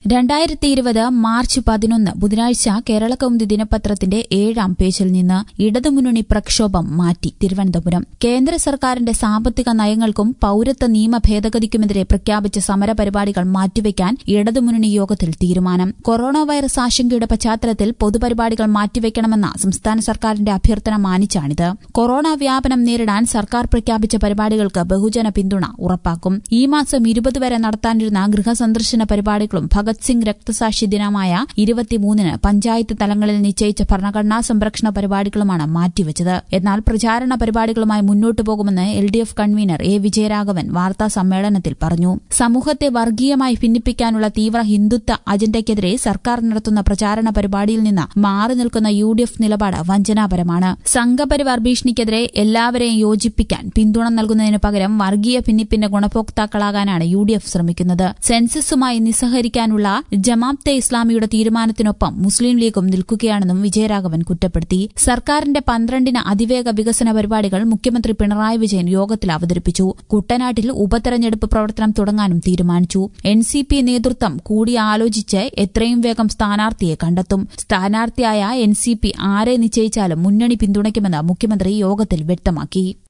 2020 March 11 ബുധനാഴ്ച കേരളകൗമുദി ദിനപത്രത്തിന്റെ 7-ാം പേജിൽ നിന്ന് ഇടതുമുന്നണി പ്രക്ഷോഭം മാറ്റി. തിരുവനന്തപുരം. കേന്ദ്ര സർക്കാരിന്റെ സാമ്പത്തിക നയങ്ങൾക്കും പൌരത്വ നിയമ ഭേദഗതിക്കുമെതിരെ പ്രഖ്യാപിച്ച സമരപരിപാടികൾ മാറ്റിവെക്കാൻ ഇടതുമുന്നണി യോഗത്തിൽ തീരുമാനം. കൊറോണ വൈറസ് ആശങ്കയുടെ പശ്ചാത്തലത്തിൽ പൊതുപരിപാടികൾ മാറ്റിവെക്കണമെന്ന സംസ്ഥാന സർക്കാരിന്റെ അഭ്യർത്ഥന മാനിച്ചാണിത്. കൊറോണ വ്യാപനം നേരിടാൻ സർക്കാർ പ്രഖ്യാപിച്ച പരിപാടികൾക്ക് ബഹുജന പിന്തുണ ഉറപ്പാക്കും. ഈ മാസം 20 വരെ നടത്താനിരുന്ന ഗൃഹസന്ദർശന പരിപാടികളും ഭഗത് സിംഗ് രക്തസാക്ഷി ദിനമായ 23-ന് പഞ്ചായത്ത് തലങ്ങളിൽ നിശ്ചയിച്ച ഭരണഘടനാ സംരക്ഷണ പരിപാടികളുമാണ് മാറ്റിവെച്ചത്. എന്നാൽ പ്രചാരണ പരിപാടികളുമായി മുന്നോട്ടു പോകുമെന്ന് LDF കൺവീനർ A. വിജയരാഘവൻ വാർത്താ സമ്മേളനത്തിൽ പറഞ്ഞു. സമൂഹത്തെ വർഗീയമായി ഭിന്നിപ്പിക്കാനുള്ള തീവ്ര ഹിന്ദുത്വ അജണ്ടയ്ക്കെതിരെ സർക്കാർ നടത്തുന്ന പ്രചാരണ പരിപാടിയിൽ നിന്ന് മാറി നിൽക്കുന്ന UDF നിലപാട് വഞ്ചനാപരമാണ്. സംഘപരിവാർ ഭീഷണിക്കെതിരെ എല്ലാവരെയും യോജിപ്പിക്കാൻ പിന്തുണ നൽകുന്നതിനു പകരം വർഗീയ ഭിന്നിപ്പിന്റെ ഗുണഭോക്താക്കളാകാനാണ് UDF ശ്രമിക്കുന്നത്. സെൻസസുമായി നിസ്സഹരിക്കാനുള്ള ജമാഅത്തെ ഇസ്ലാമിയുടെ തീരുമാനത്തിനൊപ്പം മുസ്ലിം ലീഗും നിൽക്കുകയാണെന്നും വിജയരാഘവൻ കുറ്റപ്പെടുത്തി. സർക്കാരിന്റെ 12 അതിവേഗ വികസന പരിപാടികൾ മുഖ്യമന്ത്രി പിണറായി വിജയൻ യോഗത്തിൽ അവതരിപ്പിച്ചു. കുട്ടനാട്ടിൽ ഉപതെരഞ്ഞെടുപ്പ് പ്രവർത്തനം തുടങ്ങാനും തീരുമാനിച്ചു. NCP നേതൃത്വം കൂടിയാലോചിച്ച് എത്രയും വേഗം സ്ഥാനാർത്ഥിയെ കണ്ടെത്തും. സ്ഥാനാർത്ഥിയായ NCP ആരെ നിശ്ചയിച്ചാലും മുന്നണി പിന്തുണയ്ക്കുമെന്ന് മുഖ്യമന്ത്രി യോഗത്തിൽ വ്യക്തമാക്കി.